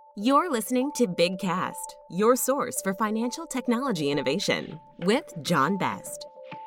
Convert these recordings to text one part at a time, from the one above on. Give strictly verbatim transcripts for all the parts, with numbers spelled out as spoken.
You're listening to Big Cast, your source for financial technology innovation, with John Best.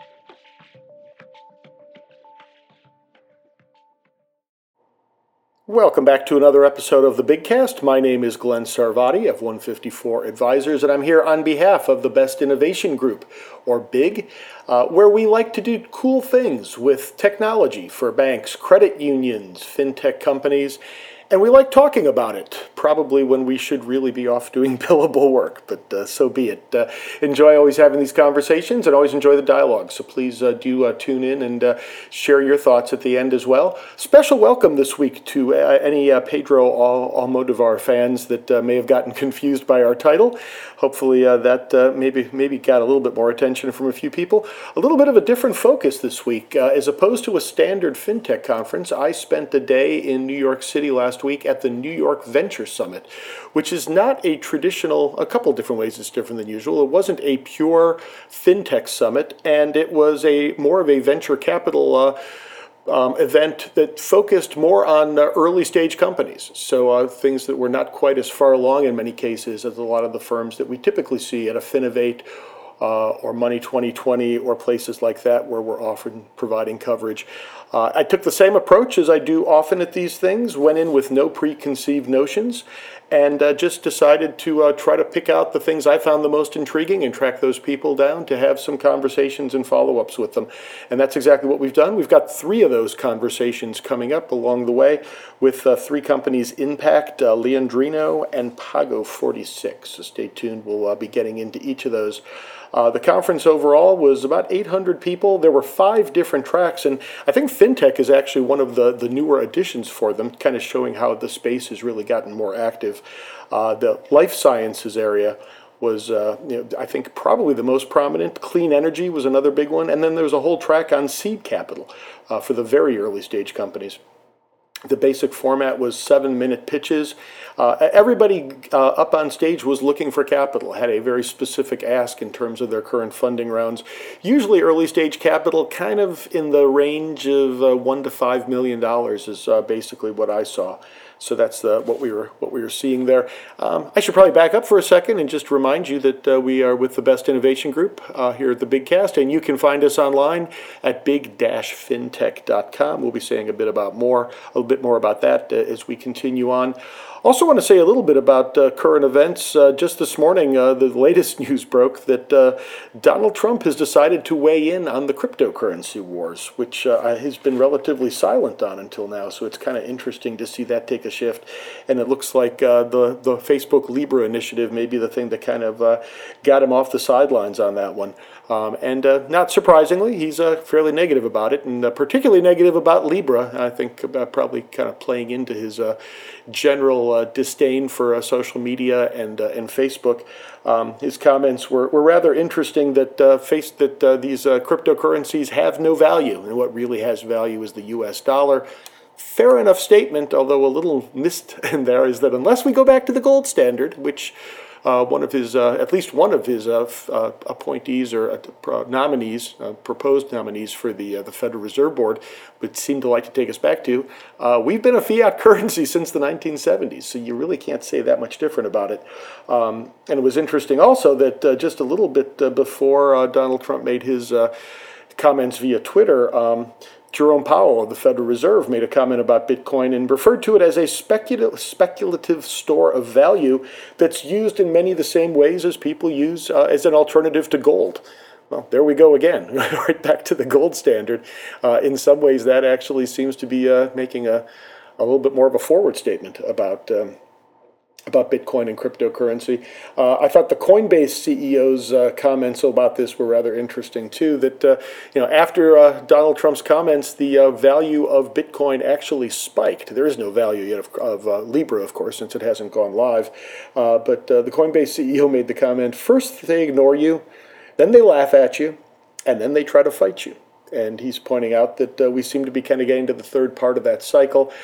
Welcome back to another episode of the Big Cast. My name is Glenn Sarvati of one fifty-four Advisors, and I'm here on behalf of the Best Innovation Group, or BIG, uh, where we like to do cool things with technology for banks, credit unions, fintech companies, and we like talking about it, probably when we should really be off doing billable work, but uh, so be it. Uh, enjoy always having these conversations and always enjoy the dialogue, so please uh, do uh, tune in and uh, share your thoughts at the end as well. Special welcome this week to uh, any uh, Pedro Al- Almodovar fans that uh, may have gotten confused by our title. Hopefully uh, that uh, maybe maybe got a little bit more attention from a few people. A little bit of a different focus this week. Uh, as opposed to a standard fintech conference, I spent a day in New York City last week at the New York Venture Summit, which is not a traditional, a couple different ways it's different than usual. It wasn't a pure fintech summit, and it was a more of a venture capital uh, Um, event that focused more on uh, early stage companies. So uh, things that were not quite as far along in many cases as a lot of the firms that we typically see at a Finovate uh, or Money twenty twenty or places like that where we're often providing coverage. Uh, I took the same approach as I do often at these things, went in with no preconceived notions, and uh, just decided to uh, try to pick out the things I found the most intriguing and track those people down to have some conversations and follow-ups with them. And that's exactly what we've done. We've got three of those conversations coming up along the way with uh, three companies: Impact, uh, Leandrino, and Pago forty-six. So stay tuned. We'll uh, be getting into each of those. Uh, the conference overall was about eight hundred people. There were five different tracks, and I think fintech is actually one of the, the newer additions for them, kind of showing how the space has really gotten more active. Uh, the life sciences area was, uh, you know, I think, probably the most prominent. Clean energy was another big one, and then there was a whole track on seed capital uh, for the very early stage companies. The basic format was seven-minute pitches. Uh, everybody uh, up on stage was looking for capital, had a very specific ask in terms of their current funding rounds. Usually early-stage capital kind of in the range of uh, one to five million dollars is uh, basically what I saw. So that's the, what we were what we were seeing there. Um, I should probably back up for a second and just remind you that uh, we are with the Best Innovation Group uh, here at the Big Cast, and you can find us online at big dash fintech dot com. We'll be saying a bit about more, a little bit more about that uh, as we continue on. Also want to say a little bit about uh, current events. Uh, just this morning, uh, the latest news broke that uh, Donald Trump has decided to weigh in on the cryptocurrency wars, which uh, has been relatively silent on until now. So it's kind of interesting to see that take a shift. And it looks like uh, the, the Facebook Libra initiative may be the thing that kind of uh, got him off the sidelines on that one. Um, and uh, not surprisingly, he's uh, fairly negative about it, and uh, particularly negative about Libra. I think about probably kind of playing into his uh, general uh, disdain for uh, social media and uh, and Facebook. Um, his comments were, were rather interesting. That uh, face that uh, these uh, cryptocurrencies have no value, and what really has value is the U S dollar. Fair enough statement, although a little missed in there is that unless we go back to the gold standard, which Uh, one of his, uh, at least one of his uh, f- uh, appointees or uh, nominees, uh, proposed nominees for the uh, the Federal Reserve Board, would seem to like to take us back to. Uh, we've been a fiat currency since the nineteen seventies, so you really can't say that much different about it. Um, and it was interesting also that uh, just a little bit uh, before uh, Donald Trump made his uh, comments via Twitter, um, Jerome Powell of the Federal Reserve made a comment about Bitcoin and referred to it as a speculative, speculative store of value that's used in many of the same ways as people use uh, as an alternative to gold. Well, there we go again, right back to the gold standard. Uh, in some ways, that actually seems to be uh, making a, a little bit more of a forward statement about um, about Bitcoin and cryptocurrency. Uh, I thought the Coinbase C E O's uh, comments about this were rather interesting too. That uh, you know, after uh, Donald Trump's comments, the uh, value of Bitcoin actually spiked. There is no value yet of, of uh, Libra, of course, since it hasn't gone live. Uh, but uh, the Coinbase C E O made the comment: first they ignore you, then they laugh at you, and then they try to fight you. And he's pointing out that uh, we seem to be kind of getting to the third part of that cycle.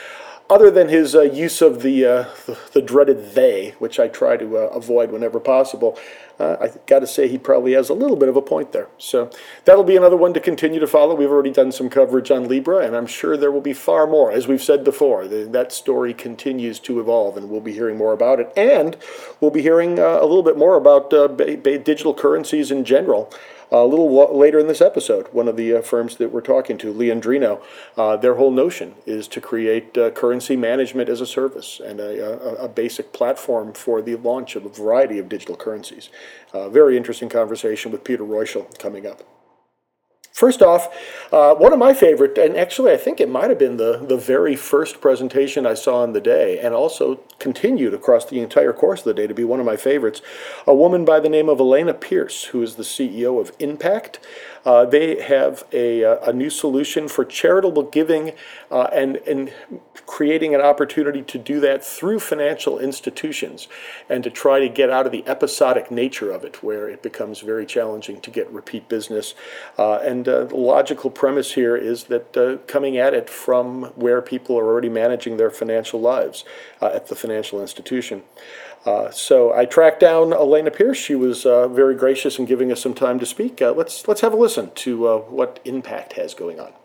other than his uh, use of the, uh, the the dreaded they, which I try to uh, avoid whenever possible, uh, I got to say he probably has a little bit of a point there. So that'll be another one to continue to follow. We've already done some coverage on Libra, and I'm sure there will be far more. As we've said before, the, that story continues to evolve, and we'll be hearing more about it. And we'll be hearing uh, a little bit more about uh, ba- ba- digital currencies in general. Uh, a little lo- later in this episode, one of the uh, firms that we're talking to, Leandrino, uh, their whole notion is to create uh, currency management as a service and a, a, a basic platform for the launch of a variety of digital currencies. Uh, very interesting conversation with Peter Reuschel coming up. First off, uh, one of my favorite, and actually I think it might have been the, the very first presentation I saw on the day, and also continued across the entire course of the day to be one of my favorites, a woman by the name of Elena Pierce, who is the C E O of Impact. Uh, they have a, a new solution for charitable giving uh, and, and creating an opportunity to do that through financial institutions and to try to get out of the episodic nature of it, where it becomes very challenging to get repeat business. Uh, and uh, the logical premise here is that uh, coming at it from where people are already managing their financial lives uh, at the financial institution. Uh, so I tracked down Elena Pierce. She was uh, very gracious in giving us some time to speak. Uh, let's let's have a listen to uh, what Impact has going on.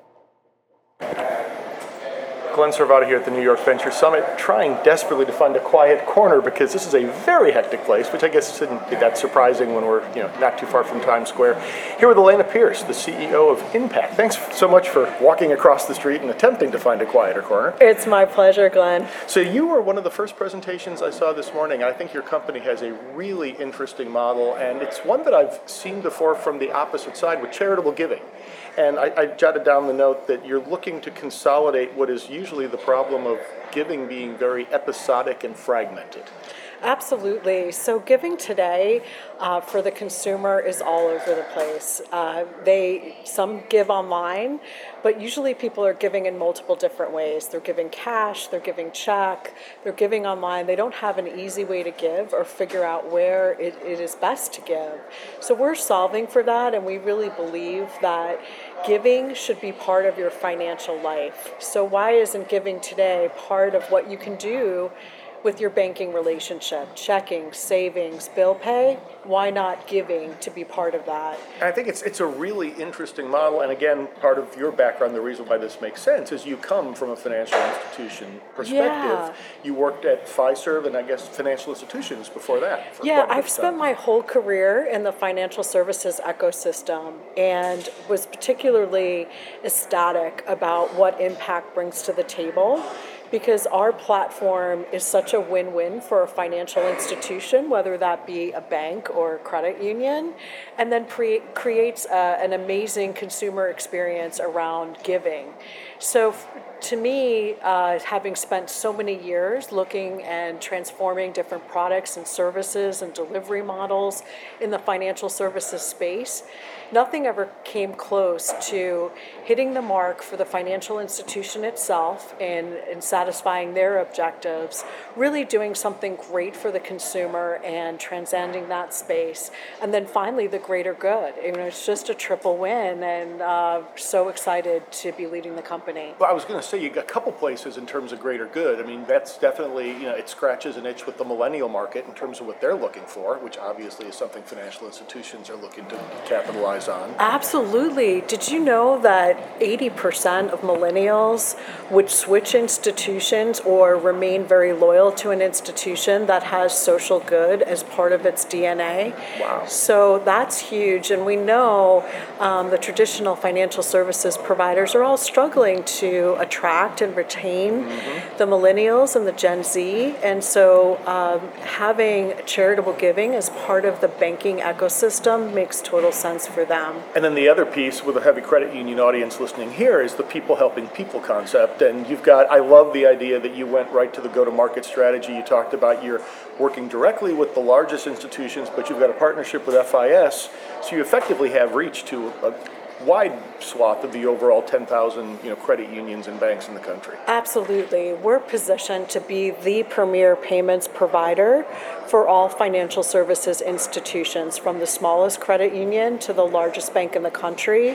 Glenn Servati here at the New York Venture Summit, trying desperately to find a quiet corner because this is a very hectic place, which I guess isn't that surprising when we're you know not too far from Times Square. Here with Elena Pierce, the C E O of Impact. Thanks so much for walking across the street and attempting to find a quieter corner. It's my pleasure, Glenn. So you were one of the first presentations I saw this morning, and I think your company has a really interesting model, and it's one that I've seen before from the opposite side with charitable giving. And I, I jotted down the note that you're looking to consolidate what is usually the problem of giving being very episodic and fragmented. Absolutely. So giving today uh, for the consumer is all over the place. Uh, they some give online, but usually people are giving in multiple different ways. They're giving cash, they're giving check, they're giving online. They don't have an easy way to give or figure out where it, it is best to give. So we're solving for that, and we really believe that giving should be part of your financial life. So why isn't giving today part of what you can do with your banking relationship, checking, savings, bill pay? Why not giving to be part of that? And I think it's it's a really interesting model, and again, part of your background, the reason why this makes sense is you come from a financial institution perspective. Yeah. You worked at Fiserv and I guess financial institutions before that. For Yeah, quite a I've bit of spent time. my whole career in the financial services ecosystem and was particularly ecstatic about what Impact brings to the table, because our platform is such a win-win for a financial institution, whether that be a bank or a credit union, and then pre- creates a, an amazing consumer experience around giving. So f- to me, uh, having spent so many years looking and transforming different products and services and delivery models in the financial services space, nothing ever came close to hitting the mark for the financial institution itself and, and satisfying their objectives, really doing something great for the consumer and transcending that space, and then finally the greater good. You know, it's just a triple win, and uh, so excited to be leading the company. Well, I was going to say you got a couple places in terms of greater good. I mean, that's definitely, you know, it scratches an itch with the millennial market in terms of what they're looking for, which obviously is something financial institutions are looking to capitalize on. Absolutely. Did you know that eighty percent of millennials would switch institutions or remain very loyal to an institution that has social good as part of its D N A? Wow. So that's huge. And we know um, the traditional financial services providers are all struggling to attract and retain mm-hmm. the millennials and the Gen Z. And so um, having charitable giving as part of the banking ecosystem makes total sense for them. And then the other piece with a heavy credit union audience listening here is the people helping people concept. And you've got, I love the idea that you went right to the go-to-market strategy. You talked about you're working directly with the largest institutions, but you've got a partnership with F I S. So you effectively have reach to a wide swath of the overall ten thousand you know, credit unions and banks in the country. Absolutely. We're positioned to be the premier payments provider for all financial services institutions, from the smallest credit union to the largest bank in the country.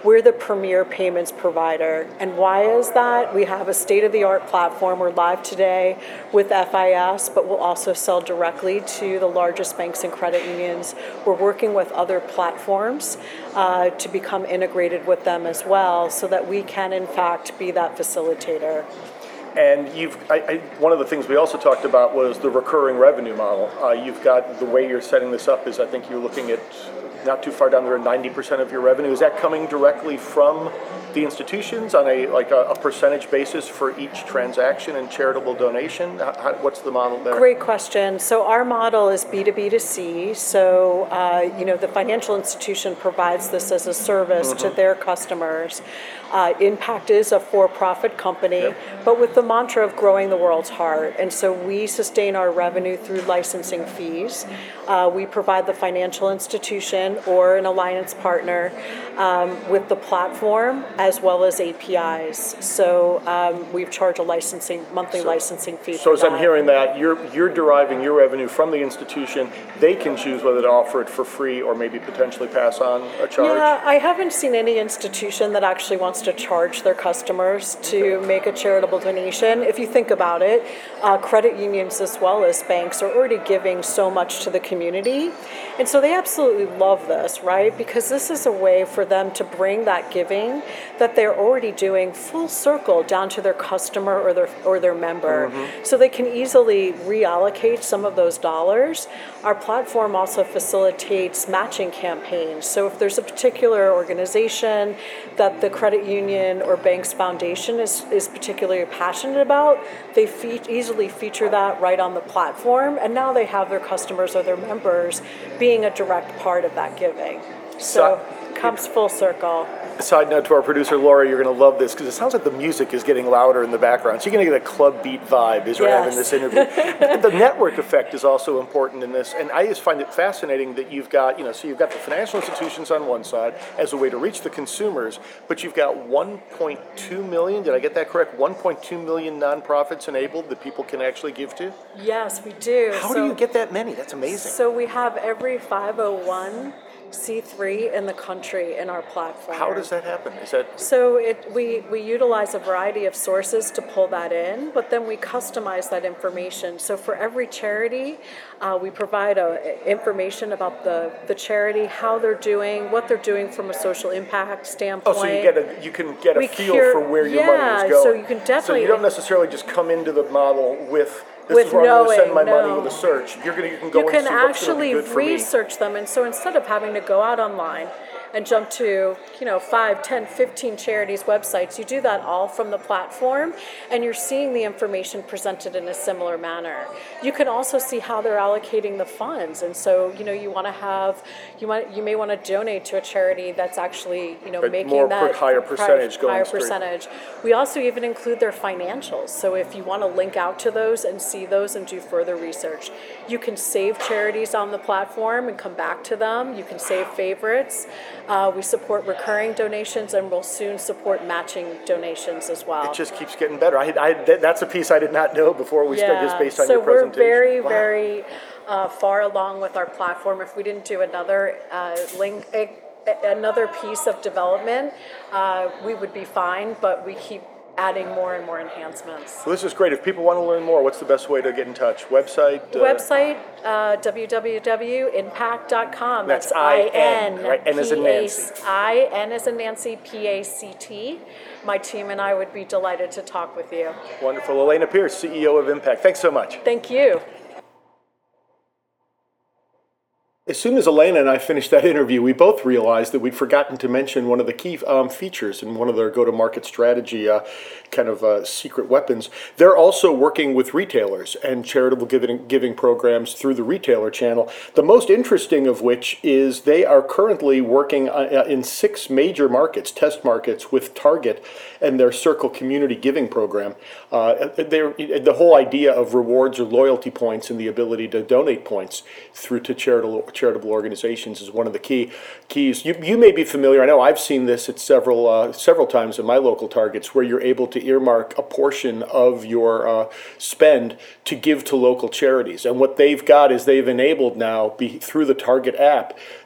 we're the premier payments provider. And why is that? We have a state-of-the-art platform. We're live today with F I S, but we'll also sell directly to the largest banks and credit unions. We're working with other platforms uh, to become integrated with them as well, so that we can, in fact, be that facilitator. And you've, I, I, one of the things we also talked about was the recurring revenue model. Uh, you've got, the way you're setting this up is, I think you're looking at, not too far down there, ninety percent of your revenue. Is that coming directly from the institutions on a like a, a percentage basis for each transaction and charitable donation? How, what's the model there? Great question. So our model is B two B to C. So uh, you know, the financial institution provides this as a service mm-hmm. to their customers. Uh, Impact is a for-profit company, yep. but with the mantra of growing the world's heart. And so we sustain our revenue through licensing fees. Uh, we provide the financial institution or an alliance partner um, with the platform as well as A P Is. So um, we charge a licensing monthly so, licensing fee. So for as that. I'm hearing that, you're you're deriving your revenue from the institution. They can choose whether to offer it for free or maybe potentially pass on a charge. Yeah, I haven't seen any institution that actually wants to charge their customers to okay. make a charitable donation. If you think about it, uh, credit unions as well as banks are already giving so much to the community. And so they absolutely love this, right? Because this is a way for them to bring that giving that they're already doing full circle down to their customer or their or their member. Mm-hmm. So they can easily reallocate some of those dollars. Our platform also facilitates matching campaigns. So if there's a particular organization that the credit union or bank's foundation is, is particularly passionate about, they fe- easily feature that right on the platform, and now they have their customers or their members being a direct part of that giving. So, so it comes full circle. Side note to our producer, Laura, you're going to love this because it sounds like the music is getting louder in the background. So you're going to get a club beat vibe as we're yes. having this interview. The network effect is also important in this. And I just find it fascinating that you've got, you know, so you've got the financial institutions on one side as a way to reach the consumers, but you've got one point two million, did I get that correct? one point two million nonprofits enabled that people can actually give to? Yes, we do. How so, do you get that many? That's amazing. So we have every five oh one C three in the country in our platform. How does that happen? Is that so? It we we utilize a variety of sources to pull that in, but then we customize that information. So for every charity, uh, we provide a, information about the the charity, how they're doing, what they're doing from a social impact standpoint. Oh, so you get a you can get a we feel cure, for where your yeah, money is going. so you can definitely. So you don't necessarily just come into the model with. This With is where knowing, I'm going to send my no. money with a search. You're going to, you can go you and can see what's going to be actually good for me. research them, and so instead of having to go out online and jump to, you know, five, ten, fifteen charities' websites, you do that all from the platform, and you're seeing the information presented in a similar manner. You can also see how they're allocating the funds, and so, you know, you want to have, you want, you may want to donate to a charity that's actually, you know, But making more that per, higher percentage going higher straight. percentage. We also even include their financials, so if you want to link out to those and see those and do further research, you can save charities on the platform and come back to them. You can save favorites. Uh, we support recurring donations, and we'll soon support matching donations as well. It just keeps getting better. I, I, that's a piece I did not know before we yeah. started, just based on so your presentation. So we're very, wow. very uh, far along with our platform. If we didn't do another uh, link, a, another piece of development, uh, we would be fine, but we keep adding more and more enhancements. Well, this is great. If people want to learn more, what's the best way to get in touch? Website? Uh, Website, uh, w w w dot impact dot com. That's, That's I N, right? N as in Nancy. I N as in Nancy, P A C T. My team and I would be delighted to talk with you. Wonderful. Elena Pierce, C E O of Impact. Thanks so much. Thank you. As soon as Elena and I finished that interview, we both realized that we'd forgotten to mention one of the key um, features in one of their go-to-market strategy uh, kind of uh, secret weapons. They're also working with retailers and charitable giving, giving programs through the retailer channel. The most interesting of which is they are currently working uh, in six major markets, test markets, with Target and their Circle Community Giving program. Uh, the whole idea of rewards or loyalty points and the ability to donate points through to charitable charitable organizations is one of the key keys. You, you may be familiar, I know I've seen this at several uh, several times in my local Targets, where you're able to earmark a portion of your uh, spend to give to local charities. And what they've got is they've enabled now, be, through the Target app,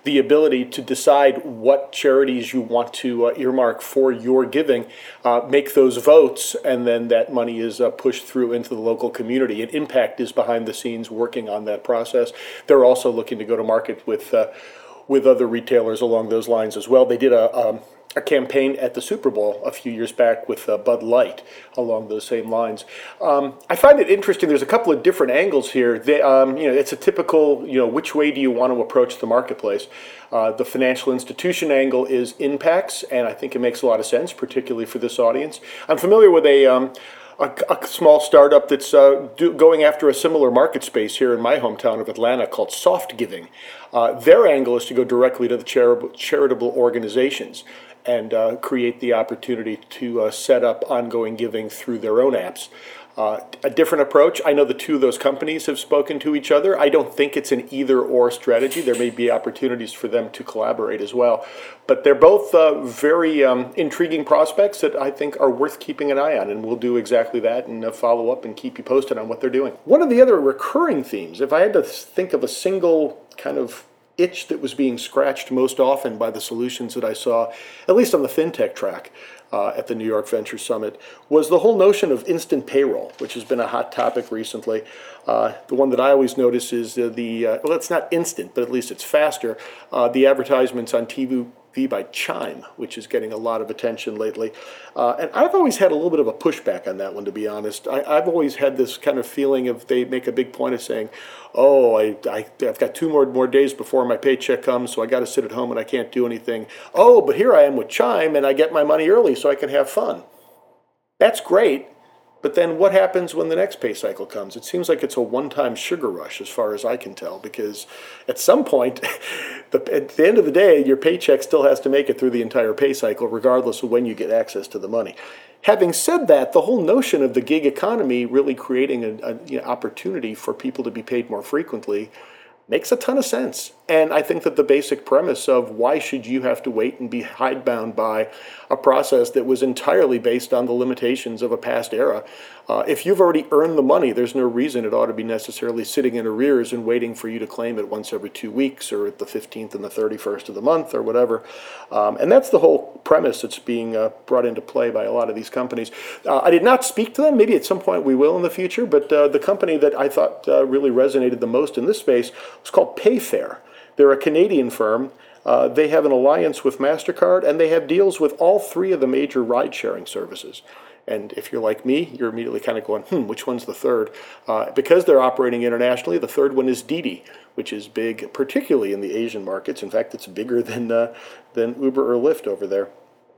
the ability to decide what charities you want to uh, earmark for your giving, uh, make those votes, and then that money is uh, pushed through into the local community. And Impact is behind the scenes working on that process. They're also looking to go to market with uh, with other retailers along those lines as well. They did a um, a campaign at the Super Bowl a few years back with uh, Bud Light along those same lines. Um, I find it interesting. There's a couple of different angles here. They, um, you know, it's a typical, you know, which way do you want to approach the marketplace? Uh, the financial institution angle is impacts, and I think it makes a lot of sense, particularly for this audience. I'm familiar with a um, A, a small startup that's uh, do, going after a similar market space here in my hometown of Atlanta called Soft Giving. Uh, their angle is to go directly to the charitable, charitable organizations and uh, create the opportunity to uh, set up ongoing giving through their own apps. Uh, a different approach. I know the two of those companies have spoken to each other. I don't think it's an either-or strategy. There may be opportunities for them to collaborate as well. But they're both uh, very um, intriguing prospects that I think are worth keeping an eye on, and we'll do exactly that and uh, follow up and keep you posted on what they're doing. One of the other recurring themes, if I had to think of a single kind of itch that was being scratched most often by the solutions that I saw, at least on the fintech track, Uh, at the New York Venture Summit, was the whole notion of instant payroll, which has been a hot topic recently. Uh, the one that I always notice is uh, the, uh, well, it's not instant, but at least it's faster, uh, the advertisements on T V by Chime, which is getting a lot of attention lately. Uh, and I've always had a little bit of a pushback on that one, to be honest. I, I've always had this kind of feeling of they make a big point of saying, oh, I, I, I've got two more, more days before my paycheck comes, so I got to sit at home and I can't do anything. Oh, but here I am with Chime and I get my money early so I can have fun. That's great. But then what happens when the next pay cycle comes? It seems like it's a one-time sugar rush as far as I can tell, because at some point, the, at the end of the day, your paycheck still has to make it through the entire pay cycle, regardless of when you get access to the money. Having said that, the whole notion of the gig economy really creating an you know, opportunity for people to be paid more frequently makes a ton of sense. And I think that the basic premise of why should you have to wait and be hidebound by a process that was entirely based on the limitations of a past era. Uh, if you've already earned the money, there's no reason it ought to be necessarily sitting in arrears and waiting for you to claim it once every two weeks or at the fifteenth and the thirty-first of the month or whatever. Um, and that's the whole premise that's being uh, brought into play by a lot of these companies. Uh, I did not speak to them. Maybe at some point we will in the future, but uh, the company that I thought uh, really resonated the most in this space was called Payfare. They're a Canadian firm. Uh, they have an alliance with MasterCard, and they have deals with all three of the major ride-sharing services. And if you're like me, you're immediately kind of going, hmm, which one's the third? Uh, because they're operating internationally, the third one is Didi, which is big, particularly in the Asian markets. In fact, it's bigger than uh, than Uber or Lyft over there.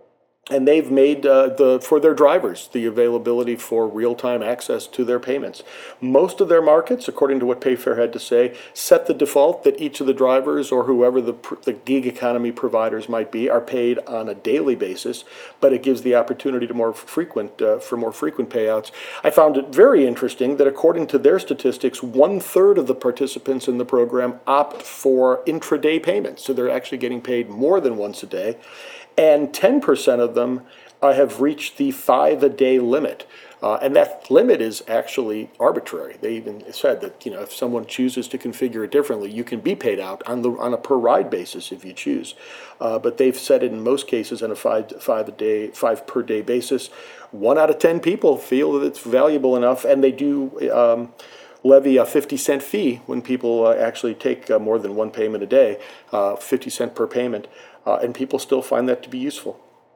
And they've made uh, the for their drivers the availability for real-time access to their payments. Most of their markets, according to what Payfare had to say, set the default that each of the drivers or whoever the, the gig economy providers might be are paid on a daily basis, but it gives the opportunity to more frequent uh, for more frequent payouts. I found it very interesting that according to their statistics, one-third of the participants in the program opt for intraday payments, so they're actually getting paid more than once a day. And ten percent of them uh, have reached the five-a-day limit. Uh, and that limit is actually arbitrary. They even said that, you know, if someone chooses to configure it differently, you can be paid out on the on a per-ride basis if you choose. Uh, but they've set it in most cases on a five, five a day, five per day basis. One out of ten people feel that it's valuable enough, and they do um, levy a fifty cent fee when people uh, actually take uh, more than one payment a day, uh, fifty cent per payment. Uh, and people still find that to be useful.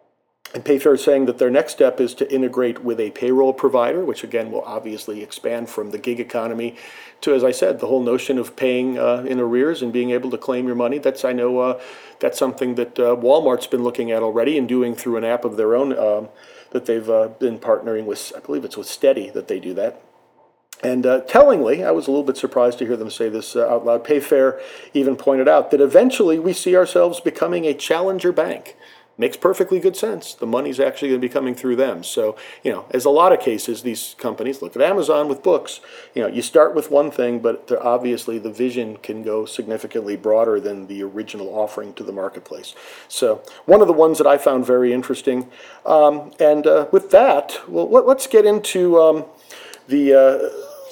And Payfare is saying that their next step is to integrate with a payroll provider, which again will obviously expand from the gig economy to, as I said, the whole notion of paying uh, in arrears and being able to claim your money. That's, I know, uh, that's something that uh, Walmart's been looking at already and doing through an app of their own um, that they've uh, been partnering with. I believe it's with Steady that they do that. And uh, tellingly, I was a little bit surprised to hear them say this uh, out loud. Payfare even pointed out that eventually we see ourselves becoming a challenger bank. Makes perfectly good sense. The money's actually going to be coming through them. So, you know, as a lot of cases, these companies, look at Amazon with books, you know, you start with one thing, but obviously the vision can go significantly broader than the original offering to the marketplace. So, one of the ones that I found very interesting. Um, and uh, with that, well, let, let's get into um, the... Uh,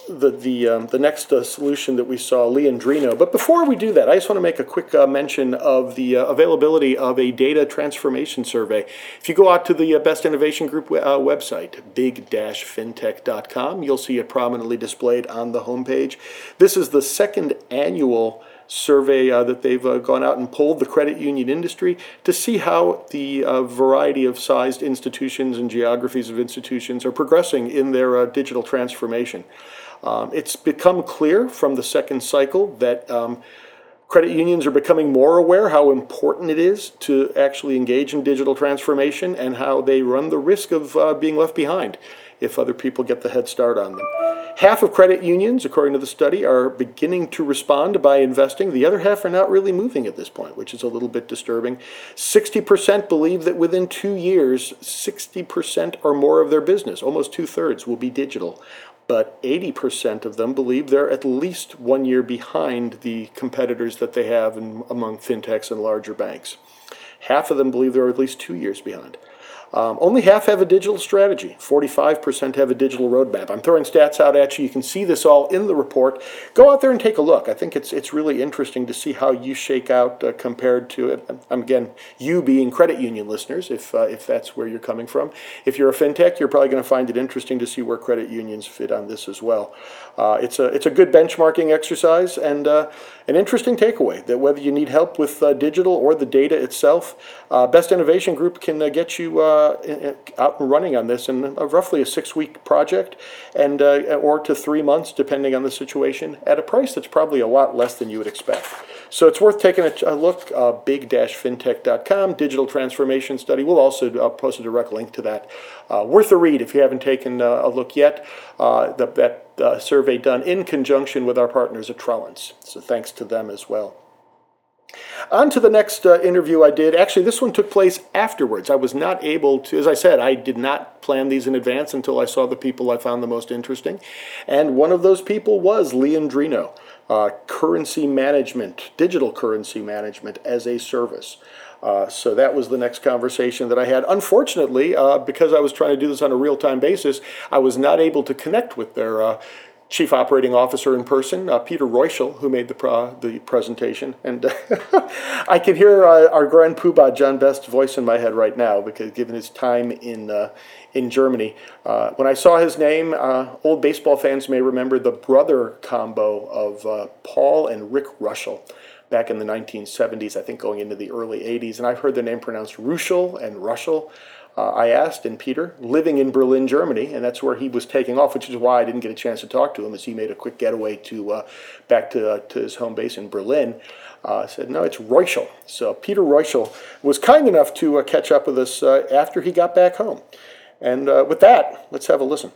the the um, the next uh, solution that we saw, Leandrino. But before we do that, I just want to make a quick uh, mention of the uh, availability of a data transformation survey. If you go out to the uh, Best Innovation Group uh, website, big dash fintech dot com, you'll see it prominently displayed on the homepage. This is the second annual survey uh, that they've uh, gone out and polled the credit union industry to see how the uh, variety of sized institutions and geographies of institutions are progressing in their uh, digital transformation. Um, it's become clear from the second cycle that um, credit unions are becoming more aware how important it is to actually engage in digital transformation and how they run the risk of uh, being left behind if other people get the head start on them. Half of credit unions, according to the study, are beginning to respond by investing. The other half are not really moving at this point, which is a little bit disturbing. sixty percent believe that within two years, sixty percent or more of their business, almost two-thirds, will be digital. But eighty percent of them believe they're at least one year behind the competitors that they have in, among fintechs and larger banks. Half of them believe they're at least two years behind. Um, only half have a digital strategy. forty-five percent have a digital roadmap. I'm throwing stats out at you. You can see this all in the report. Go out there and take a look. I think it's it's really interesting to see how you shake out uh, compared to it. Um, again, you being credit union listeners, if uh, if that's where you're coming from. If you're a fintech, you're probably going to find it interesting to see where credit unions fit on this as well. Uh, it's a it's a good benchmarking exercise and uh, an interesting takeaway that whether you need help with uh, digital or the data itself, uh, Best Innovation Group can uh, get you uh, out and running on this in a, roughly a six-week project, and uh, or to three months, depending on the situation, at a price that's probably a lot less than you would expect. So it's worth taking a, a look. Uh, big dash fintech dot com, digital transformation study. We'll also uh, post a direct link to that. Uh, worth a read if you haven't taken uh, a look yet. Uh, the, that uh, survey done in conjunction with our partners at Trellance. So thanks to them as well. On to the next uh, interview I did. Actually, this one took place afterwards. I was not able to, as I said, I did not plan these in advance until I saw the people I found the most interesting. And one of those people was Leandrino, uh, currency management, digital currency management as a service. Uh, so that was the next conversation that I had. Unfortunately, uh, because I was trying to do this on a real-time basis, I was not able to connect with their uh, Chief Operating Officer in person, uh, Peter Reuschel, who made the pro- the presentation. And I can hear uh, our Grand Poobah, John Best's voice in my head right now, because given his time in uh, in Germany. Uh, when I saw his name, uh, old baseball fans may remember the brother combo of uh, Paul and Rick Reuschel back in the nineteen seventies, I think going into the early eighties. And I've heard the name pronounced Reuschel and Reuschel. Uh, I asked, and Peter, living in Berlin, Germany, and that's where he was taking off, which is why I didn't get a chance to talk to him, as he made a quick getaway to uh, back to, uh, to his home base in Berlin. Uh, said, no, it's Reuschel. So Peter Reuschel was kind enough to uh, catch up with us uh, after he got back home. And uh, with that, let's have a listen.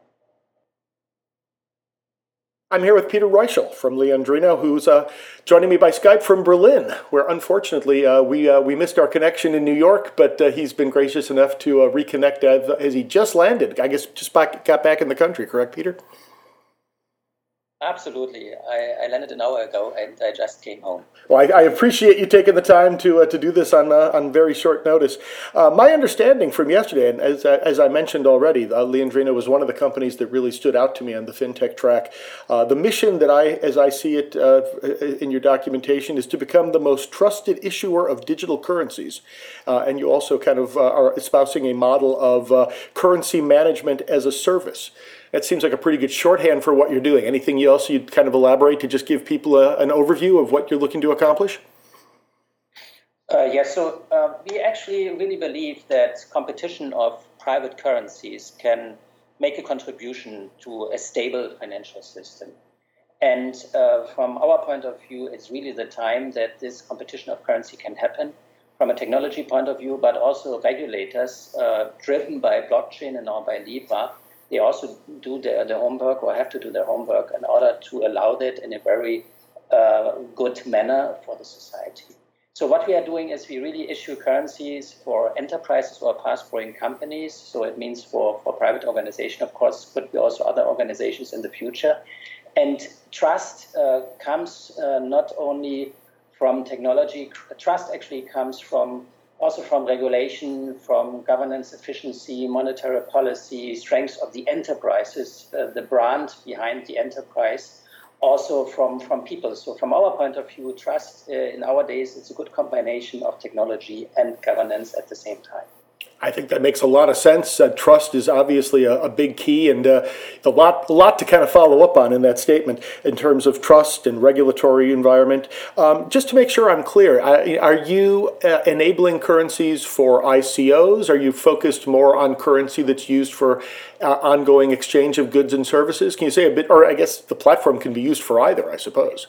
I'm here with Peter Reuschel from Leandrino, who's uh, joining me by Skype from Berlin, where unfortunately uh, we uh, we missed our connection in New York, but uh, he's been gracious enough to uh, reconnect as, as he just landed. I guess just back, got back in the country, correct, Peter? Absolutely. I, I landed an hour ago and I just came home. Well, I, I appreciate you taking the time to uh, to do this on uh, on very short notice. Uh, my understanding from yesterday, and as as I mentioned already, uh, Leandrino was one of the companies that really stood out to me on the fintech track. Uh, the mission that I, as I see it uh, in your documentation, is to become the most trusted issuer of digital currencies. Uh, and you also kind of uh, are espousing a model of uh, currency management as a service. That seems like a pretty good shorthand for what you're doing. Anything else you'd kind of elaborate to just give people a, an overview of what you're looking to accomplish? Uh, yes, so uh, we actually really believe that competition of private currencies can make a contribution to a stable financial system. And uh, from our point of view, it's really the time that this competition of currency can happen from a technology point of view, but also regulators uh, driven by blockchain and now by Libra. They also do their, their homework or have to do their homework in order to allow that in a very uh, good manner for the society. So what we are doing is we really issue currencies for enterprises or fast-growing companies. So it means for, for private organization, of course, could be also other organizations in the future. And trust uh, comes uh, not only from technology. Trust actually comes from also from regulation, from governance efficiency, monetary policy, strength of the enterprises, uh, the brand behind the enterprise, also from, from people. So from our point of view, trust uh, in our days, it's a good combination of technology and governance at the same time. I think that makes a lot of sense. Uh, trust is obviously a, a big key, and uh, a lot, a lot to kind of follow up on in that statement in terms of trust and regulatory environment. Um, just to make sure I'm clear, uh, are you uh, enabling currencies for I C Os? Are you focused more on currency that's used for uh, ongoing exchange of goods and services? Can you say a bit, or I guess the platform can be used for either, I suppose.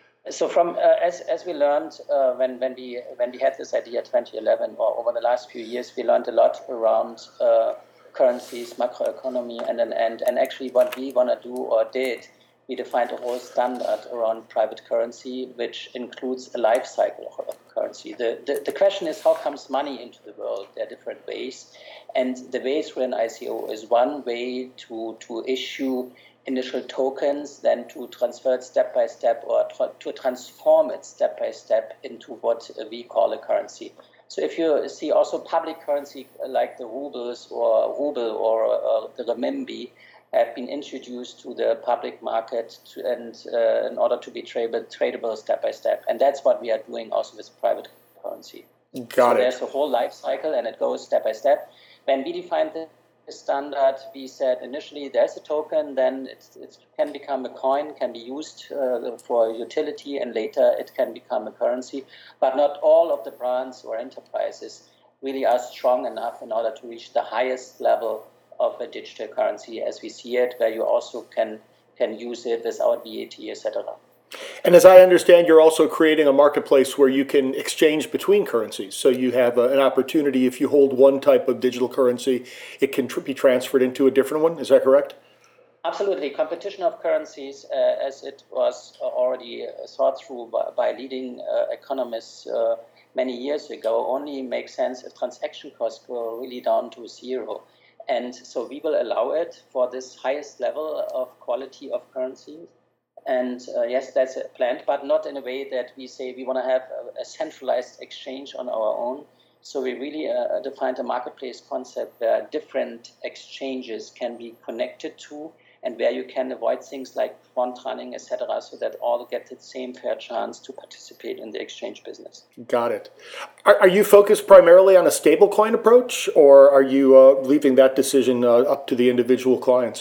So from uh, as as we learned uh, when when we when we had this idea twenty eleven, or over the last few years, we learned a lot around uh, currencies, macroeconomy, and and and and actually what we want to do or did, we defined a whole standard around private currency, which includes a life cycle of currency. The, the the question is, how comes money into the world? There are different ways, and the ways through an I C O is one way to to issue initial tokens, then to transfer it step by step, or tra- to transform it step by step into what we call a currency. So if you see also public currency like the rubles or ruble or uh, the renminbi have been introduced to the public market to, and uh, in order to be tradable, tradable step by step. And that's what we are doing also with private currency. Got so it. There's a whole life cycle, and it goes step by step. When we defined the standard, we said initially there's a token, then it, it can become a coin, can be used uh, for utility, and later it can become a currency. But not all of the brands or enterprises really are strong enough in order to reach the highest level of a digital currency as we see it, where you also can, can use it without V A T, et cetera. And as I understand, you're also creating a marketplace where you can exchange between currencies. So you have a, an opportunity, if you hold one type of digital currency, it can tr- be transferred into a different one. Is that correct? Absolutely. Competition of currencies, uh, as it was already thought through by, by leading uh, economists uh, many years ago, only makes sense if transaction costs go really down to zero. And so we will allow it for this highest level of quality of currencies. And uh, yes, that's planned, but not in a way that we say we want to have a, a centralized exchange on our own. So we really uh, defined a marketplace concept where different exchanges can be connected to, and where you can avoid things like front running, et cetera, so that all get the same fair chance to participate in the exchange business. Got it. Are, are you focused primarily on a stablecoin approach, or are you uh, leaving that decision uh, up to the individual clients?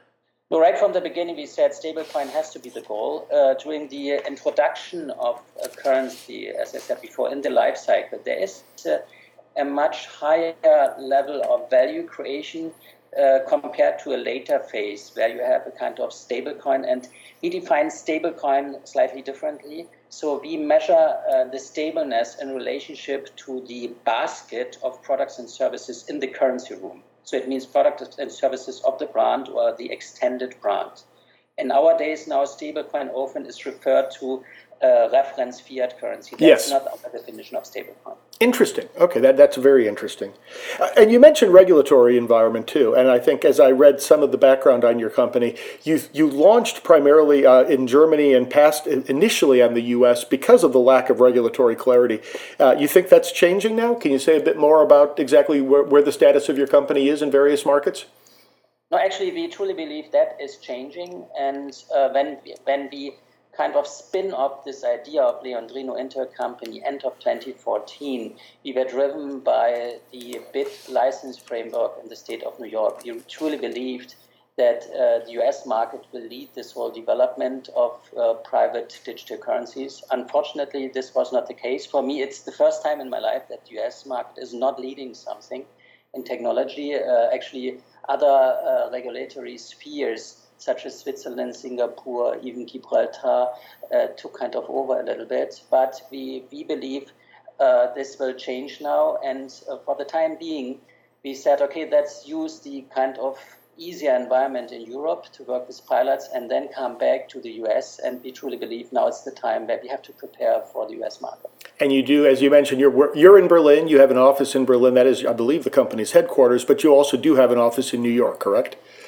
No, right from the beginning, we said stablecoin has to be the goal. Uh, during the introduction of a currency, as I said before, in the life cycle, there is a, a much higher level of value creation uh, compared to a later phase where you have a kind of stablecoin. And we define stablecoin slightly differently. So we measure uh, the stableness in relationship to the basket of products and services in the currency room. So it means products and services of the brand or the extended brand. In nowadays, now stablecoin often is referred to uh, reference fiat currency. That's Yes. not our definition of stablecoin. Interesting. Okay, that, that's very interesting. Uh, and you mentioned regulatory environment too. And I think as I read some of the background on your company, you you launched primarily uh, in Germany and passed initially on the U S because of the lack of regulatory clarity. Uh, you think that's changing now? Can you say a bit more about exactly where, where the status of your company is in various markets? No, actually, we truly believe that is changing. And uh, when we, when we kind of spin off this idea of Leandrino into a company end of twenty fourteen, we were driven by the B I T license framework in the state of New York. We truly believed that uh, the U S market will lead this whole development of uh, private digital currencies. Unfortunately, this was not the case. For me, it's the first time in my life that the U S market is not leading something in technology. Uh, actually, other uh, regulatory spheres such as Switzerland, Singapore, even Gibraltar, uh, took kind of over a little bit. But we, we believe uh, this will change now. And uh, for the time being, we said, okay, let's use the kind of easier environment in Europe to work with pilots and then come back to the U S. And we truly believe now it's the time that we have to prepare for the U S market. And you do, as you mentioned, you're you're in Berlin. You have an office in Berlin. That is, I believe, the company's headquarters. But you also do have an office in New York, correct?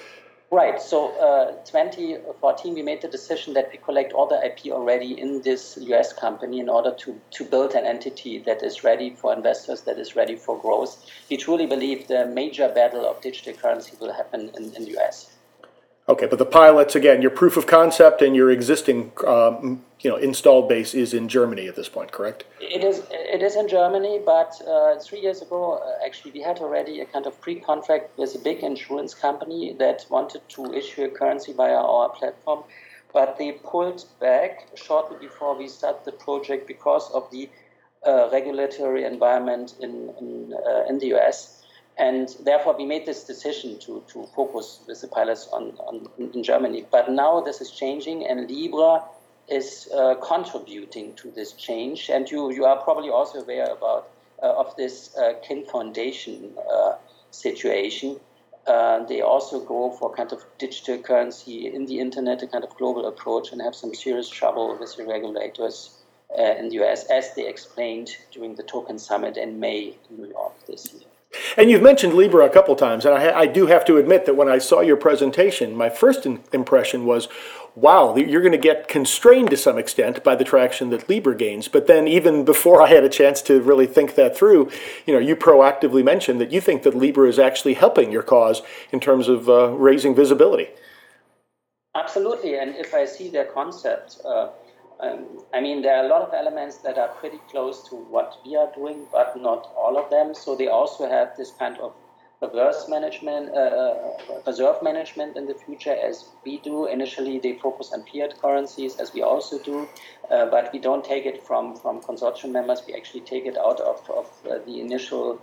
Right. So uh, twenty fourteen, we made the decision that we collect all the I P already in this U S company in order to, to build an entity that is ready for investors, that is ready for growth. We truly believe the major battle of digital currency will happen in, in the U S. Okay, but the pilots, again, your proof of concept and your existing um, you know, installed base is in Germany at this point, correct? It is It is in Germany, but uh, three years ago, uh, actually, we had already a kind of pre-contract with a big insurance company that wanted to issue a currency via our platform, but they pulled back shortly before we started the project because of the uh, regulatory environment in, in, uh, in the U S. And therefore, we made this decision to, to focus with the pilots on, on in Germany. But now this is changing, and Libra is uh, contributing to this change. And you, you are probably also aware about uh, of this uh, Kin Foundation uh, situation. Uh, they also go for kind of digital currency in the internet, a kind of global approach, and have some serious trouble with the regulators uh, in the U S, as they explained during the Token Summit in May in New York this year. And you've mentioned Libra a couple times, and I, I do have to admit that when I saw your presentation, my first in, impression was, wow, you're going to get constrained to some extent by the traction that Libra gains. But then even before I had a chance to really think that through, you know, you proactively mentioned that you think that Libra is actually helping your cause in terms of uh, raising visibility. Absolutely, and if I see their concept, uh, Um, I mean, there are a lot of elements that are pretty close to what we are doing, but not all of them. So they also have this kind of reverse management, uh, reserve management in the future, as we do. Initially, they focus on fiat currencies, as we also do, uh, but we don't take it from, from consortium members. We actually take it out of, of uh, the initial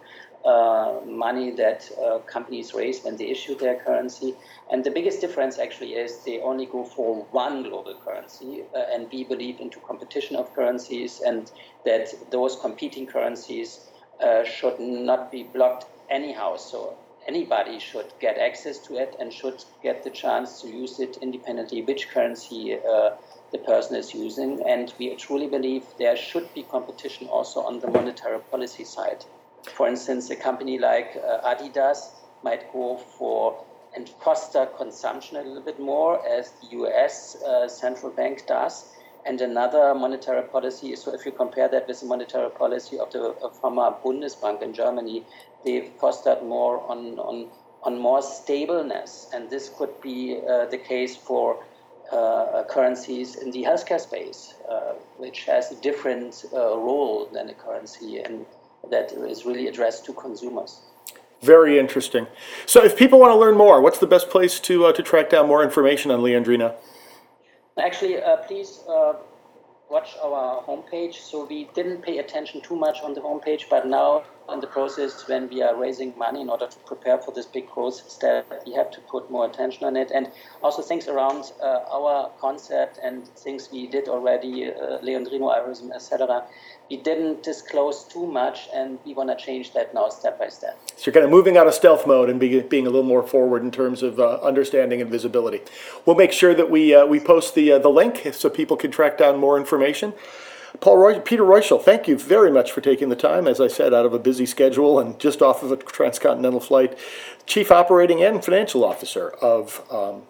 uh, money that uh, companies raise when they issue their currency. And the biggest difference actually is they only go for one global currency, uh, and we believe into competition of currencies, and that those competing currencies uh, should not be blocked anyhow. So anybody should get access to it and should get the chance to use it independently which currency uh, the person is using. And we truly believe there should be competition also on the monetary policy side. For instance, a company like uh, Adidas might go for and foster consumption a little bit more, as the U S uh, central bank does. And another monetary policy, so if you compare that with the monetary policy of the uh, former Bundesbank in Germany, they've fostered more on, on, on more stableness. And this could be uh, the case for uh, currencies in the healthcare space, uh, which has a different uh, role than a currency and that is really addressed to consumers. Very interesting. So if people want to learn more, what's the best place to uh, to track down more information on Leandrina? Actually, uh, please uh, watch our homepage. So we didn't pay attention too much on the homepage, but now in the process, when we are raising money in order to prepare for this big growth step, we have to put more attention on it. And also things around uh, our concept and things we did already, uh, Leandrino algorithm, et cetera. We didn't disclose too much, and we want to change that now step by step. So you're kind of moving out of stealth mode and be, being a little more forward in terms of uh, understanding and visibility. We'll make sure that we uh, we post the uh, the link so people can track down more information. Paul Roy, Peter Reuschel, thank you very much for taking the time, as I said, out of a busy schedule and just off of a transcontinental flight. Chief Operating and Financial Officer of um,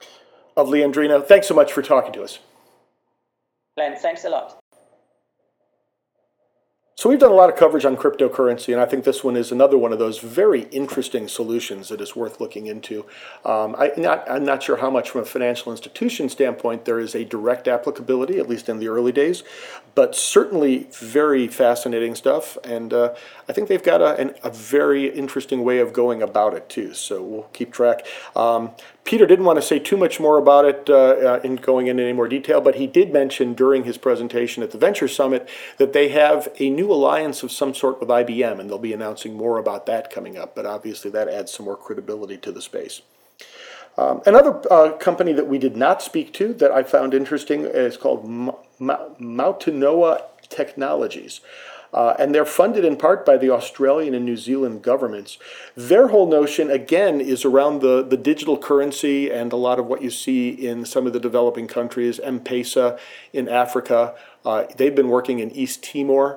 of Leandrina. Thanks so much for talking to us. Glenn, thanks a lot. So we've done a lot of coverage on cryptocurrency, and I think this one is another one of those very interesting solutions that is worth looking into. Um, I, not, I'm not sure how much from a financial institution standpoint there is a direct applicability, at least in the early days, but certainly very fascinating stuff, and uh, I think they've got a, an, a very interesting way of going about it too, so we'll keep track. Um, Peter didn't want to say too much more about it uh, uh, in going into any more detail, but he did mention during his presentation at the Venture Summit that they have a new alliance of some sort with I B M, and they'll be announcing more about that coming up, but obviously that adds some more credibility to the space. Um, another uh, company that we did not speak to that I found interesting is called Ma Ma Mautinoa Technologies. Uh, and they're funded in part by the Australian and New Zealand governments. Their whole notion, again, is around the, the digital currency and a lot of what you see in some of the developing countries, M-Pesa in Africa. Uh, they've been working in East Timor.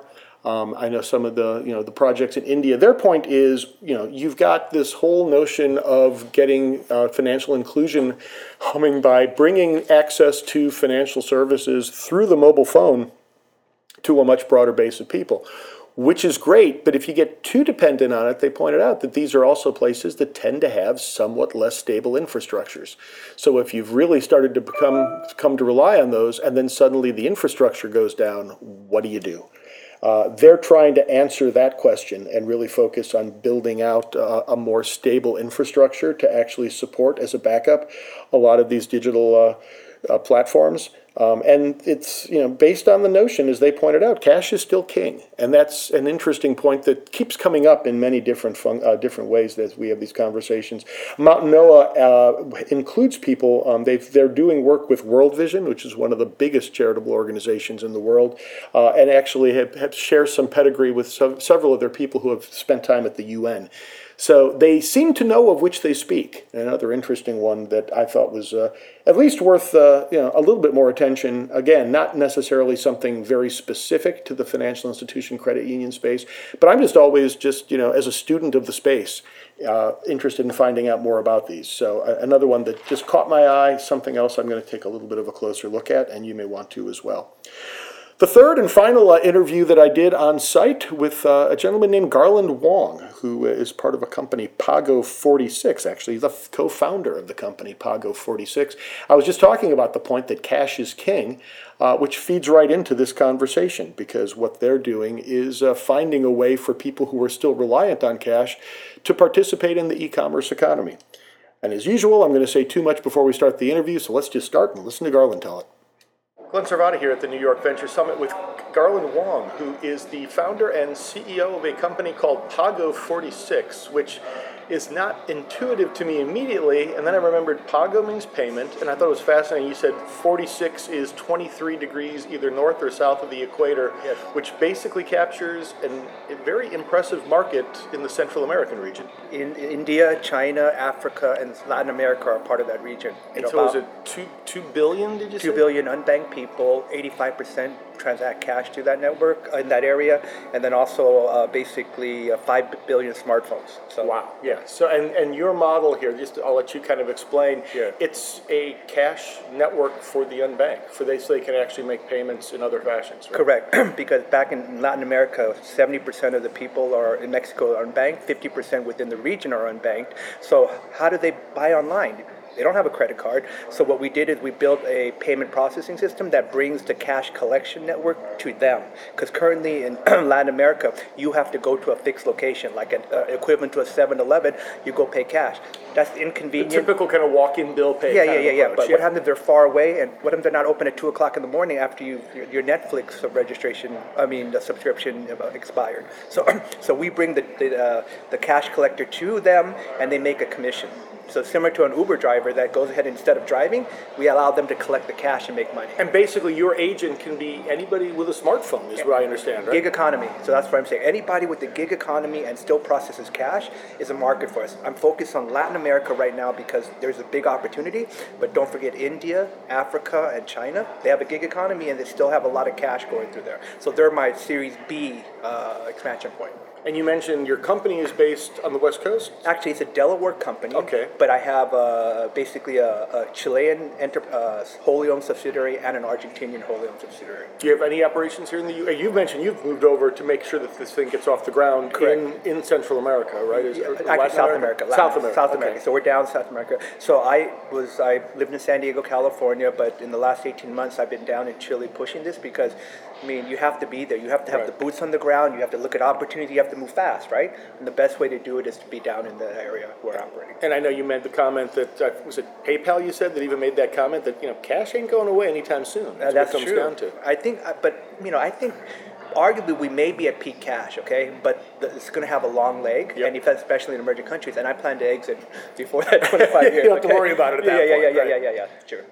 Um, I know some of the, you know, the projects in India. Their point is, you know, you've got this whole notion of getting uh, financial inclusion humming by bringing access to financial services through the mobile phone to a much broader base of people, which is great. But if you get too dependent on it, they pointed out that these are also places that tend to have somewhat less stable infrastructures. So if you've really started to become come to rely on those, and then suddenly the infrastructure goes down, what do you do? Uh, they're trying to answer that question and really focus on building out uh, a more stable infrastructure to actually support as a backup a lot of these digital uh, uh, platforms. Um, and it's, you know, based on the notion, as they pointed out, cash is still king, and that's an interesting point that keeps coming up in many different fun, uh, different ways as we have these conversations. Mount Noah uh, includes people. Um, they they're doing work with World Vision, which is one of the biggest charitable organizations in the world, uh, and actually have, have shares some pedigree with some, several of their people who have spent time at the U N. So they seem to know of which they speak. Another interesting one that I thought was uh, at least worth uh, you know, a little bit more attention. Again, not necessarily something very specific to the financial institution credit union space, but I'm just always just, you know, as a student of the space, uh, interested in finding out more about these. So uh, another one that just caught my eye, something else I'm going to take a little bit of a closer look at, and you may want to as well. The third and final uh, interview that I did on site with uh, a gentleman named Garland Wong, who is part of a company, Pago forty-six, actually the f- co-founder of the company, Pago forty-six. I was just talking about the point that cash is king, uh, which feeds right into this conversation, because what they're doing is uh, finding a way for people who are still reliant on cash to participate in the e-commerce economy. And as usual, I'm going to say too much before we start the interview, so let's just start and listen to Garland tell it. Glenn Servati here at the New York Venture Summit with Garland Wong, who is the founder and C E O of a company called Pago forty-six, which is not intuitive to me immediately, and then I remembered Pago means payment, and I thought it was fascinating. You said forty-six is twenty-three degrees either north or south of the equator, yes, which basically captures an, a very impressive market in the Central American region. In India, China, Africa, and Latin America are part of that region. And You so know, is it two, two billion, did you say? Two billion unbanked people, eighty-five percent transact cash to that network uh, in that area, and then also uh, basically uh, five billion smartphones. So wow, yeah. So and, and your model here, just I'll let you kind of explain. Yeah. It's a cash network for the unbanked, for they so they can actually make payments in other fashions. Right? Correct, because back in Latin America, seventy percent of the people are in Mexico are unbanked, fifty percent within the region are unbanked. So how do they buy online? They don't have a credit card. So what we did is we built a payment processing system that brings the cash collection network to them. Because currently in Latin America, you have to go to a fixed location, like an uh, equivalent to a seven eleven, you go pay cash. That's inconvenient. The typical kind of walk-in bill pay. Yeah, kind yeah, of yeah, yeah. approach. But yeah. what happens if they're far away, and what if they're not open at two o'clock in the morning after you your, your Netflix registration? I mean, the subscription expired. So, so we bring the the, uh, the cash collector to them, and they make a commission. So similar to an Uber driver that goes ahead and instead of driving, we allow them to collect the cash and make money. And basically, your agent can be anybody with a smartphone, is what I understand, right? Gig economy. So that's what I'm saying. Anybody with the gig economy and still processes cash is a market for us. I'm focused on Latin America right now because there's a big opportunity. But don't forget India, Africa, and China. They have a gig economy and they still have a lot of cash going through there. So they're my Series B uh, expansion point. And you mentioned your company is based on the West Coast? Actually, it's a Delaware company. Okay. But I have uh, basically a, a Chilean enter, uh, wholly owned subsidiary and an Argentinian wholly owned subsidiary. Do you have any operations here in the U S? You've mentioned you've moved over to make sure that this thing gets off the ground in, in Central America, right? Is, Yeah, or actually, Latin South America? America. South America. South okay. America. So we're down South America. So I was I lived in San Diego, California, but in the last eighteen months I've been down in Chile pushing this because, I mean, you have to be there. You have to have Right. the boots on the ground. You have to look at opportunity. You have to move fast, right? And the best way to do it is to be down in the area where I'm operating. And I know you made the comment that, uh, was it PayPal you said that even made that comment that, you know, cash ain't going away anytime soon. That's, Uh, that's what it comes true. down to. I think, uh, but, you know, I think arguably we may be at peak cash, okay? But the, it's going to have a long leg, Yep. and if, especially in emerging countries. And I plan to exit before that twenty-five years. You don't have to okay? worry about it at yeah, that yeah, point, Yeah, yeah, right? yeah, yeah, yeah, sure, yeah.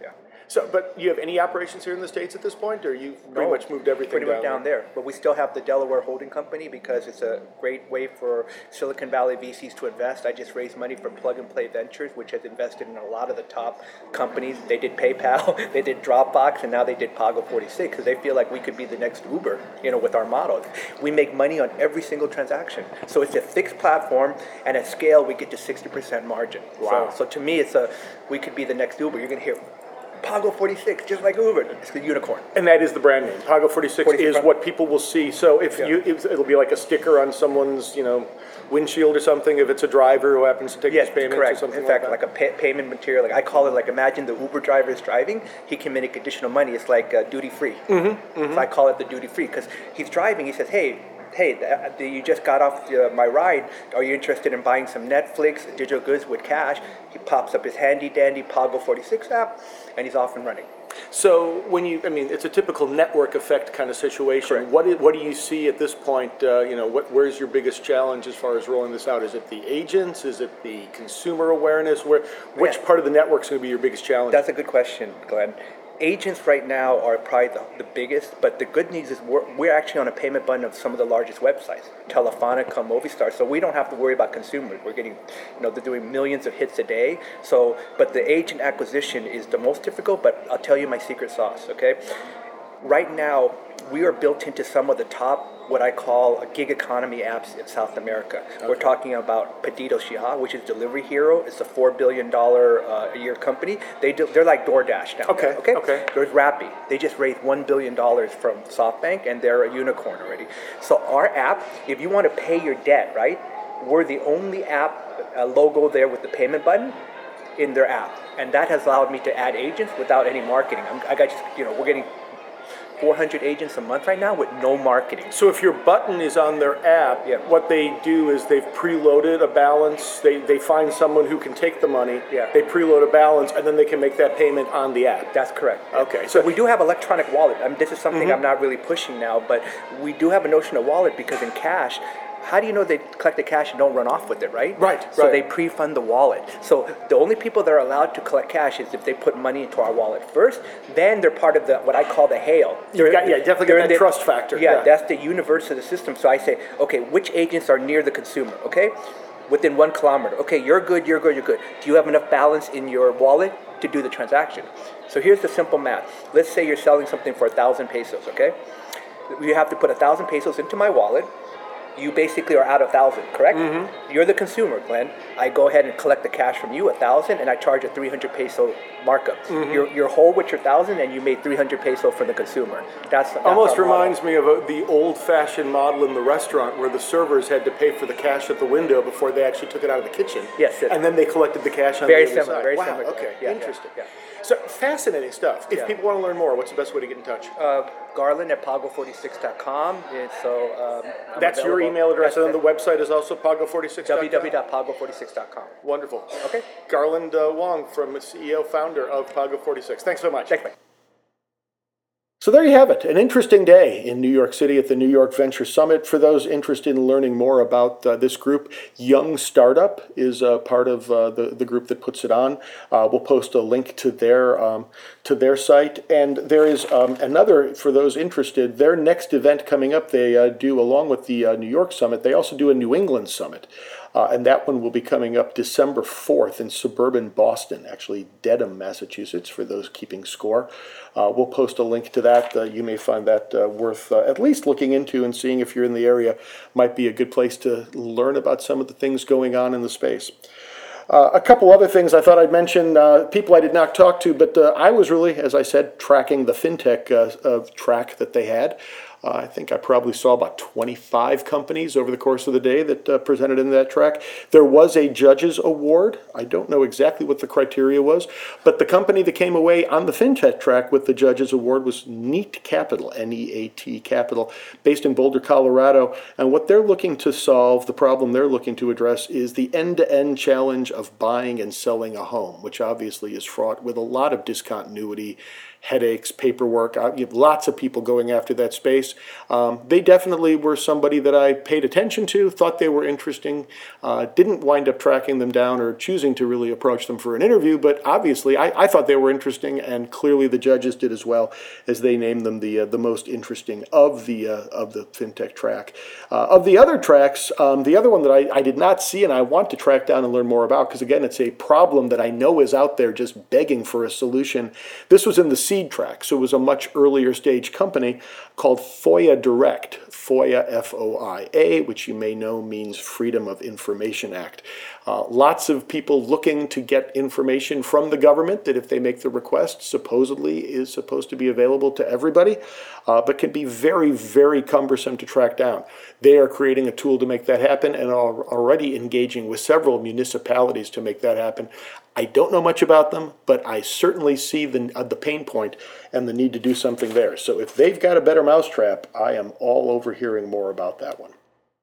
So, but you have any operations here in the States at this point, or you've pretty No, much moved everything pretty down much down there. But we still have the Delaware Holding Company because it's a great way for Silicon Valley V Cs to invest. I just raised money for Plug and Play Ventures, which has invested in a lot of the top companies. They did PayPal, they did Dropbox, and now they did Pago forty-six because they feel like we could be the next Uber, you know, with our model. We make money on every single transaction. So it's a fixed platform, and at scale, we get to sixty percent margin. Wow. So, so to me, it's a we could be the next Uber. You're going to hear Pago forty-six, just like Uber. It's the unicorn. And that is the brand name. Pago forty-six, forty-six is what people will see. So if Yeah. you, if, it'll be like a sticker on someone's, you know, windshield or something. If it's a driver who happens to take Yes, these payments correct. or something In fact, like like that. a pay- payment material. Like I call it, like imagine the Uber driver is driving. He can make additional money. It's like uh, duty free. Mm-hmm, mm-hmm. So I call it the duty free because he's driving. He says, "Hey, hey, th- th- you just got off uh, my ride. Are you interested in buying some Netflix, digital goods with cash?" He pops up his handy dandy Pago forty-six app, and he's off and running. So when you, I mean, it's a typical network effect kind of situation. Correct. What do, what do you see at this point? Uh, you know, what, where's your biggest challenge as far as rolling this out? Is it the agents? Is it the consumer awareness? Where, which Yeah. part of the network is going to be your biggest challenge? That's a good question, Glenn. Agents right now are probably the, the biggest, but the good news is we're, we're actually on a payment button of some of the largest websites, Telefonica, Movistar, so we don't have to worry about consumers. We're getting, you know, they're doing millions of hits a day. So, but the agent acquisition is the most difficult, but I'll tell you my secret sauce, okay? Right now, we are built into some of the top, what I call a gig economy apps in South America. Okay. We're talking about Pedidos Ya, which is Delivery Hero. It's a four billion dollars uh, a year company. They do, they're like DoorDash now. Okay, okay. okay. There's Rappi. They just raised one billion dollars from SoftBank, and they're a unicorn already. So our app, if you want to pay your debt, right, we're the only app uh, logo there with the payment button in their app. And that has allowed me to add agents without any marketing. I'm, I got just, you know, we're getting four hundred agents a month right now with no marketing. So if your button is on their app, Yeah. what they do is they've preloaded a balance. They they find someone who can take the money. Yeah. They preload a balance, and then they can make that payment on the app. That's correct. Okay, So so- we do have electronic wallet. I mean, this is something I'm not really pushing now, but we do have a notion of wallet because in cash, how do you know they collect the cash and don't run off with it, right? Right, So right. they pre-fund the wallet. So the only people that are allowed to collect cash is if they put money into our wallet first. Then they're part of the what I call the hail. You've got- yeah, definitely They're got in that trust factor, Yeah, yeah. that's the universe of the system. So I say, okay, which agents are near the consumer? Okay, within one kilometer. Okay, you're good. You're good. You're good. Do you have enough balance in your wallet to do the transaction? So here's the simple math. Let's say you're selling something for a thousand pesos. Okay, you have to put a thousand pesos into my wallet. You basically are out a thousand, correct? Mm-hmm. You're the consumer, Glenn. I go ahead and collect the cash from you, a thousand, and I charge a three hundred peso markup. Mm-hmm. You're, you're whole with your thousand, and you made three hundred peso for the consumer. That's, that's Almost our model. reminds me of a, the old-fashioned model in the restaurant where the servers had to pay for the cash at the window before they actually took it out of the kitchen. Yes, it- And then they collected the cash on Very the other similar, side. very wow, similar to okay, that. Yeah, yeah, interesting. yeah. So fascinating stuff. If Yeah. people want to learn more, what's the best way to get in touch? Uh, Garland at pago forty-six dot com. And so um, I'm That's your available. email address, That's and then the website is also pago forty-six dot com? w w w dot pago forty-six dot com. Wonderful. Okay. Garland uh, Wong, from C E O, founder of Pago forty-six. Thanks so much. Thanks, mate. So there you have it, an interesting day in New York City at the New York Venture Summit. For those interested in learning more about uh, this group, Young Startup is uh, part of uh, the, the group that puts it on. Uh, we'll post a link to their um, to their site. And there is um, another, for those interested, their next event coming up, they uh, do, along with the uh, New York Summit, they also do a New England Summit. Uh, and that one will be coming up December fourth in suburban Boston, actually Dedham, Massachusetts, for those keeping score. Uh, we'll post a link to that. Uh, you may find that uh, worth uh, at least looking into and seeing if you're in the area. Might be a good place to learn about some of the things going on in the space. Uh, a couple other things I thought I'd mention, uh, people I did not talk to, but uh, I was really, as I said, tracking the fintech uh, uh, track that they had. Uh, I think I probably saw about twenty-five companies over the course of the day that uh, presented in that track. There was a judges award. I don't know exactly what the criteria was, but the company that came away on the fintech track with the judges award was Neat Capital, N E A T Capital, based in Boulder, Colorado. And what they're looking to solve, the problem they're looking to address, is the end-to-end challenge of buying and selling a home, which obviously is fraught with a lot of discontinuity, headaches, paperwork. Uh, you have lots of people going after that space. companies. Um, they definitely were somebody that I paid attention to, thought they were interesting, uh, didn't wind up tracking them down or choosing to really approach them for an interview, but obviously I, I thought they were interesting, and clearly the judges did as well, as they named them the uh, the most interesting of the uh, of the FinTech track. Uh, of the other tracks, um, the other one that I, I did not see and I want to track down and learn more about, because again, it's a problem that I know is out there just begging for a solution. This was in the seed track, so it was a much earlier stage company called FOIA Direct, FOIA, F O I A, which you may know means Freedom of Information Act. Uh, lots of people looking to get information from the government that if they make the request, supposedly is supposed to be available to everybody, uh, but can be very, very cumbersome to track down. They are creating a tool to make that happen and are already engaging with several municipalities to make that happen. I don't know much about them, but I certainly see the, uh, the pain point and the need to do something there. So if they've got a better mousetrap, I am all over hearing more about that one.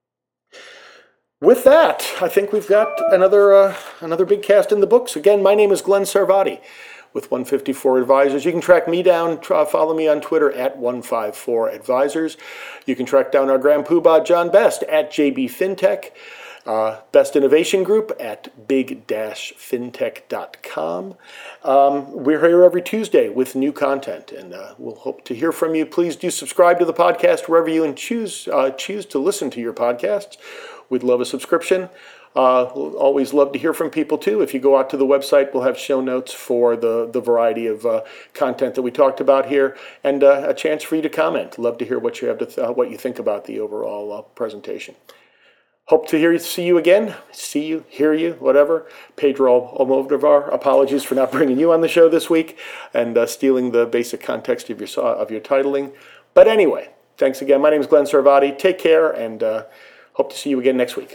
With that, I think we've got another uh, another big cast in the books. Again, my name is Glenn Sarvati with one fifty-four Advisors. You can track me down, try, follow me on Twitter at one fifty-four Advisors. You can track down our Grand Poobah, John Best, at J B FinTech. Uh, Best Innovation Group at big dash fintech dot com. Um, we're here every Tuesday with new content, and uh, we'll hope to hear from you. Please do subscribe to the podcast wherever you and choose uh, choose to listen to your podcasts. We'd love a subscription. Uh, we'll always love to hear from people too. If you go out to the website, we'll have show notes for the, the variety of uh, content that we talked about here, and uh, a chance for you to comment. Love to hear what you have to th- what you think about the overall uh, presentation. Hope to hear, see you again, see you, hear you, whatever. Pedro Almodovar, apologies for not bringing you on the show this week and uh, stealing the basic context of your of your titling. But anyway, thanks again. My name is Glenn Sarvati. Take care, and uh, hope to see you again next week.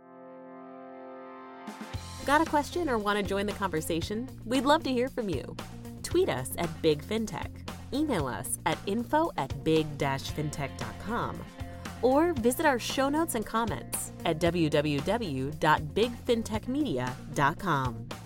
Got a question or want to join the conversation? We'd love to hear from you. Tweet us at Big FinTech. Email us at info at big dash fintech dot com. Or visit our show notes and comments at w w w dot big fintech media dot com.